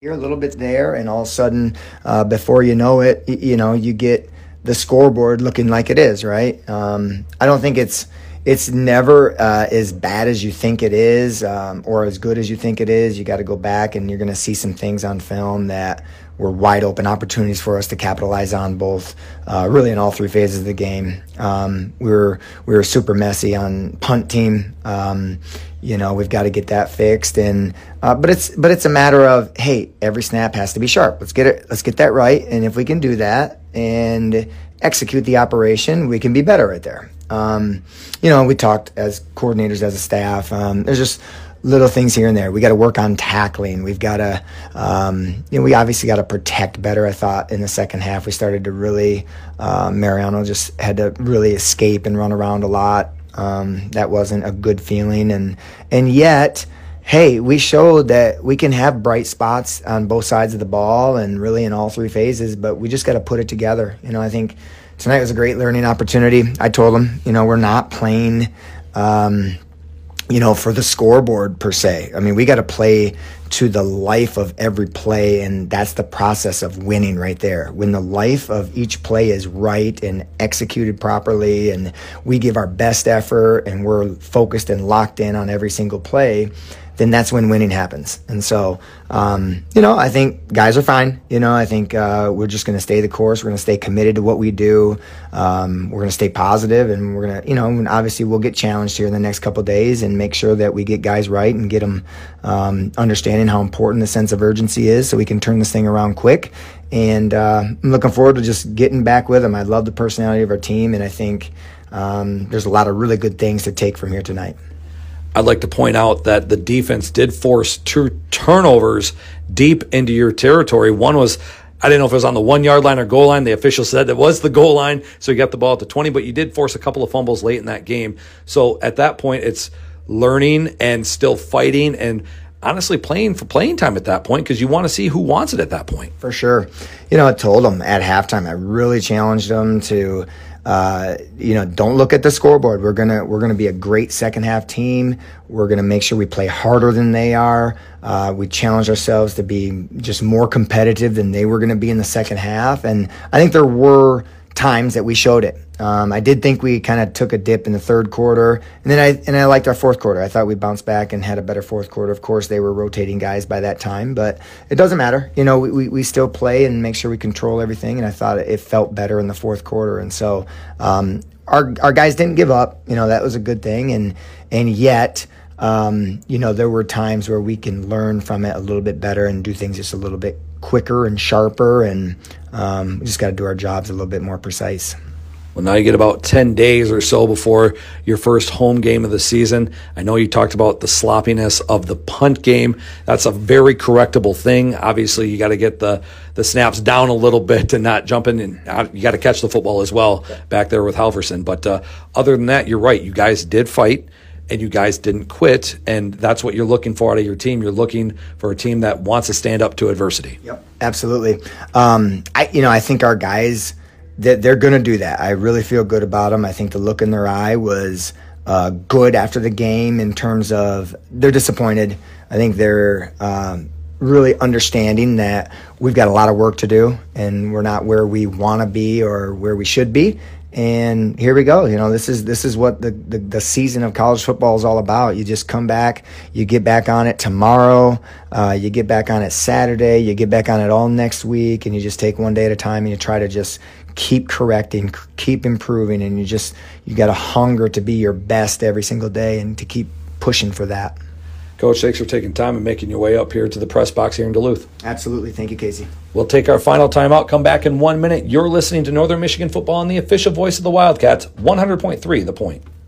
You're a little bit there, and all of a sudden, before you know it, you get the scoreboard looking like it is, right? I don't think it's never as bad as you think it is, or as good as you think it is. You got to go back, and you're going to see some things on film that were wide open opportunities for us to capitalize on, both really in all three phases of the game. We were super messy on punt team. We've got to get that fixed, and but it's a matter of, hey, every snap has to be sharp. Let's get that right, and if we can do that and execute the operation, we can be better right there. We talked as coordinators, as a staff. There's just little things here and there. We got to work on tackling. We've got to, we obviously got to protect better. I thought in the second half we started to really, Mariano just had to really escape and run around a lot. That wasn't a good feeling, and yet, hey, we showed that we can have bright spots on both sides of the ball and really in all three phases, but we just got to put it together. I think tonight was a great learning opportunity. I told them, we're not playing, for the scoreboard per se. I mean, we got to play to the life of every play, and that's the process of winning right there. When the life of each play is right and executed properly, and we give our best effort, and we're focused and locked in on every single play, then that's when winning happens. And so, I think guys are fine. I think we're just going to stay the course. We're going to stay committed to what we do. We're going to stay positive, and we're going to, and obviously we'll get challenged here in the next couple of days and make sure that we get guys right and get them understanding how important the sense of urgency is, so we can turn this thing around quick. And I'm looking forward to just getting back with them. I love the personality of our team, and I think there's a lot of really good things to take from here tonight. I'd like to point out that the defense did force 2 turnovers deep into your territory. One was, I didn't know if it was on the 1 yard line or goal line. The official said it was the goal line, so you got the ball at the 20, but you did force a couple of fumbles late in that game. So at that point, it's learning and still fighting and honestly playing for playing time at that point, because you want to see who wants it at that point. For sure. I told them at halftime, I really challenged them to don't look at the scoreboard. We're gonna be a great second half team. We're gonna make sure we play harder than they are. We challenged ourselves to be just more competitive than they were gonna be in the second half. And I think there were times that we showed it. I did think we kind of took a dip in the third quarter, and then I liked our fourth quarter. I thought we bounced back and had a better fourth quarter. Of course, they were rotating guys by that time, but it doesn't matter. We still play and make sure we control everything, and I thought it felt better in the fourth quarter. And so our guys didn't give up. That was a good thing, and yet there were times where we can learn from it a little bit better and do things just a little bit quicker and sharper, and we just got to do our jobs a little bit more precise. Well, now you get about 10 days or so before your first home game of the season. I know you talked about the sloppiness of the punt game. That's a very correctable thing. Obviously, you got to get the snaps down a little bit and not jump in, and you got to catch the football as well back there with Halverson. But other than that, you're right. You guys did fight, and you guys didn't quit, and that's what you're looking for out of your team. You're looking for a team that wants to stand up to adversity. Yep, absolutely. I think our guys, they're going to do that. I really feel good about them. I think the look in their eye was good after the game in terms of they're disappointed. I think they're really understanding that we've got a lot of work to do, and we're not where we want to be or where we should be. And here we go. This is what the season of college football is all about. You just come back, you get back on it tomorrow, you get back on it Saturday, you get back on it all next week, and you just take one day at a time, and you try to just keep correcting, keep improving, and you got a hunger to be your best every single day and to keep pushing for that. Coach, thanks for taking time and making your way up here to the press box here in Duluth. Absolutely. Thank you, Casey. We'll take our final timeout, come back in 1 minute. You're listening to Northern Michigan Football on the official voice of the Wildcats, 100.3 The Point.